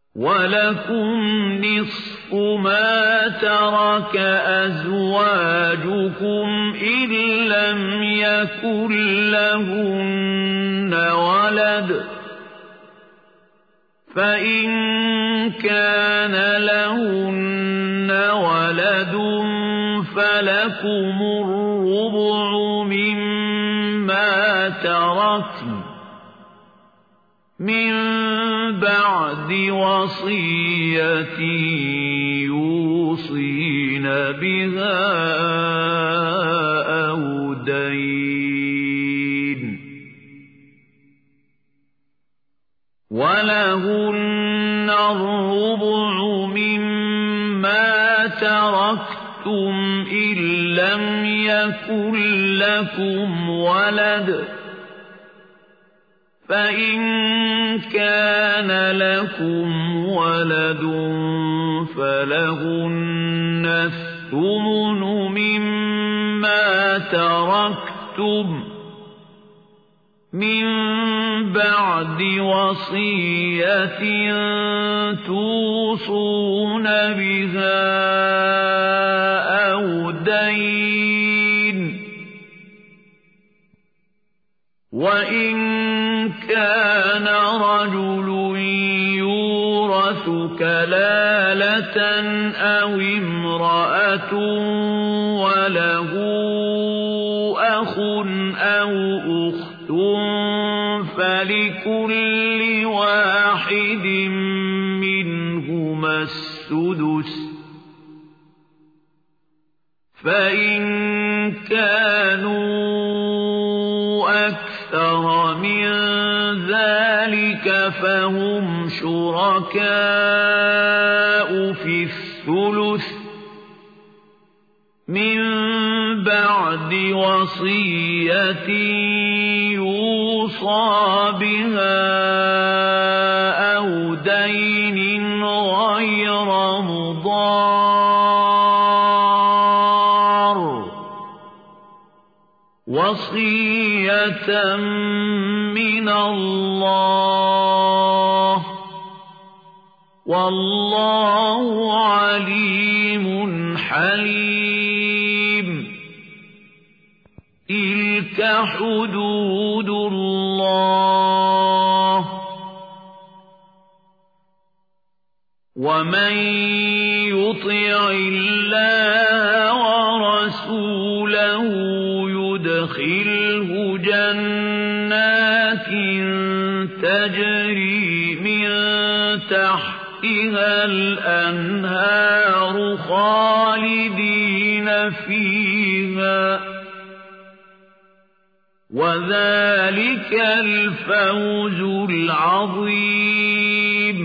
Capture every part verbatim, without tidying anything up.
وَلَكُمْ نِصْفُ مَا تَرَكَ أَزْوَاجُكُمْ إِن لَّمْ يَكُن لَّهُنَّ وَلَدٌ، فَإِن كَانَ لَهُنَّ وَلَدٌ فَلَكُمُ الرُّبُعُ مِمَّا تَرَكْنَ مِن بَعْدِ وَصِيَّةٍ يُوصِينَ بِهَا أَوْ دَيْنٍ ۗ وَلَهُنَّ الرُّبُعُ مِمَّا تَرَكْتُمْ إِن لَّمْ يَكُن لَّكُمْ وَلَدٌ، فَإِن كَانَ لَكُمْ وَلَدٌ فَلَهُنَّ الثُّمُنُ مِمَّا تَرَكْتُم مِّن بَعْدِ وَصِيَّةٍ تُوصُونَ بِهَا أَوْ دَيْنٍ ۗ وَإِن كَانَ رَجُلٌ يُورَثُ كَلَالَةً أَوْ امْرَأَةٌ وَلَهُ أَخٌ أَوْ أُخْتٌ فَلِكُلِّ وَاحِدٍ مِّنْهُمَا السُّدُسُ، فَإِن كَانُوا أَكْثَرَ مِن ذَلِكَ فَهُمْ شُرَكَاءُ فِي الثُّلُثِ مِن بَعْدِ وَصِيَّةٍ يُوصَىٰ بِهَا أَوْ دَيْنٍ غَيْرَ مُضَارٍّ ۚ وَصِيَّةً مِّنَ اللَّهِ ۗ وَاللَّهُ عَلِيمٌ حَلِيمٌ. تِلْكَ حُدُودُ اللَّهِ ۚ وَمَن يُطِعِ اللَّهَ وَرَسُولَهُ يُدْخِلْهُ جَنَّاتٍ تَجْرِي مِن تَحْتِهَا الْأَنْهَارُ خَالِدِينَ فِيهَا ۚ وَذَلِكَ الْفَوْزُ الْعَظِيمُ.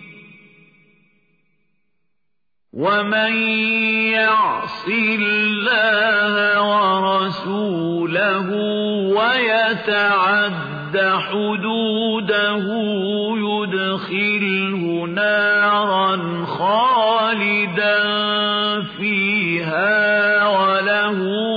وَمَن يَعْصِ اللَّهَ وَرَسُولَهُ وَيَتَعَدَّ حُدُودَهُ يُدْخِلْهُ نَارًا خَالِدًا فِيهَا وَلَهُ